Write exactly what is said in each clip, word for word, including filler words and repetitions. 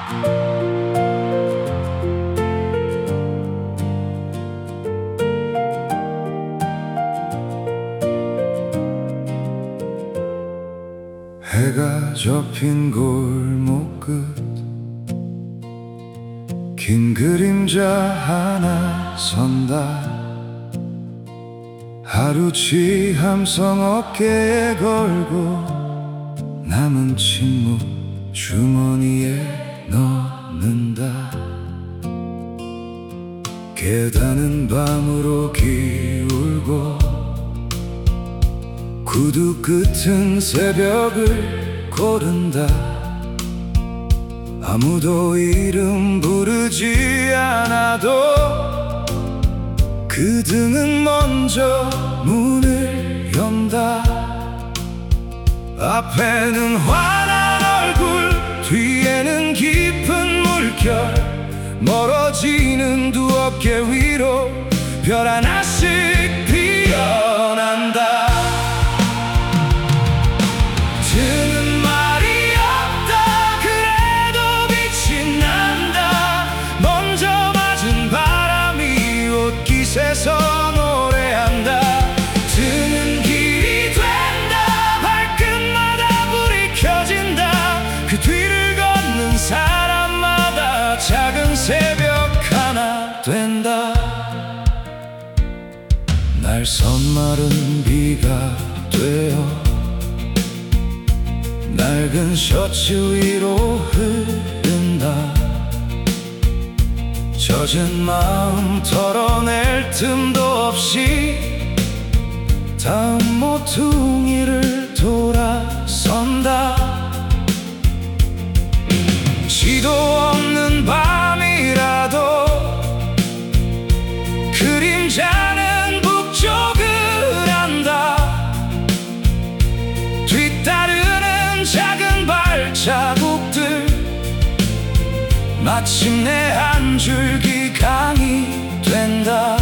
해가 접힌 골목 끝 긴 그림자 하나 선다. 하루 취함성 어깨에 걸고 남은 침묵 주머니에 넣는다. 계단은 밤으로 기울고 구두 끝은 새벽을 고른다. 아무도 이름 부르지 않아도 그 등은 먼저 문을 연다. 앞에는 환한 얼굴, 뒤에는 깊은 물결. 멀어지는 두 어깨 위로 별 하나씩 피어난다. 드는 말이 없다. 그래도 빛이 난다. 먼저 맞은 바람이 옷깃에서 노래한다. 드는 길이 된다. 발끝마다 불이 켜진다. 그 뒤를 걷는 사람마다 작은 새벽 하나 된다. 날 선마른 비가 되어 낡은 셔츠 위로 흐른다. 젖은 마음 털어낼 틈도 없이 다음 모퉁이를 돌아선다. 지도 없는 밤이라도 그림자는 북쪽을 안다. 뒤따르는 작은 발자국들 마침내 한 줄기 강이 된다.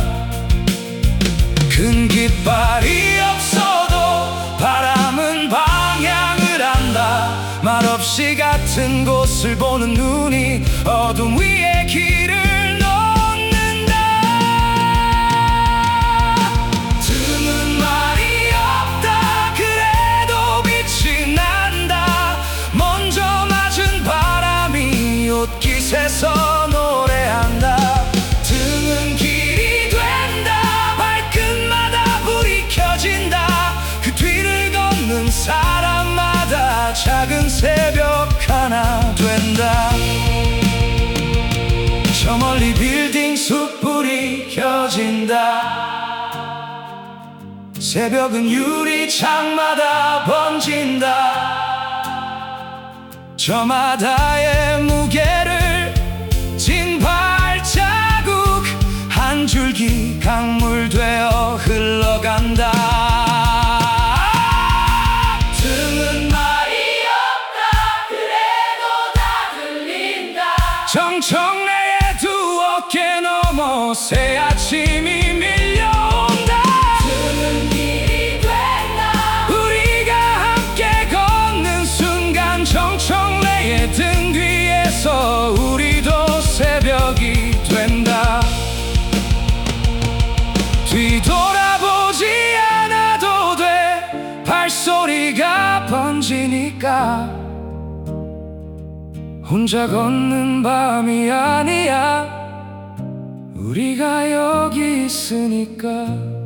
큰 깃발이 없어도 바람은 방향을 안다. 말없이 같은 곳을 보는 눈이 어둠 위에 길을 놓는다. 드는 말이 없다. 그래도 빛이 난다. 먼저 맞은 바람이 옷깃에서 노래한다. 드는 길이 된다. 발끝마다 불이 켜진다. 그 뒤를 걷는 사람마다 작은 새벽 하나 된다. 저 멀리 빌딩 숯불이 켜진다. 새벽은 유리창마다 번진다. 저마다의 무게를 진 발자국 한 줄기 강물 되어 흘러간다. 드는 말이 없다. 그래도 다 들린다. 정청래의 두 어깨 넘어 새 아침이 밀려온다. 드는 길이 된다. 우리가 함께 걷는 순간 정청래의 등 뒤에서 우리도 새벽이 된다. 뒤돌아보지 않아도 돼. 발소리가 번지니까. 혼자 걷는 밤이 아니야. 우리가 여기 있으니까.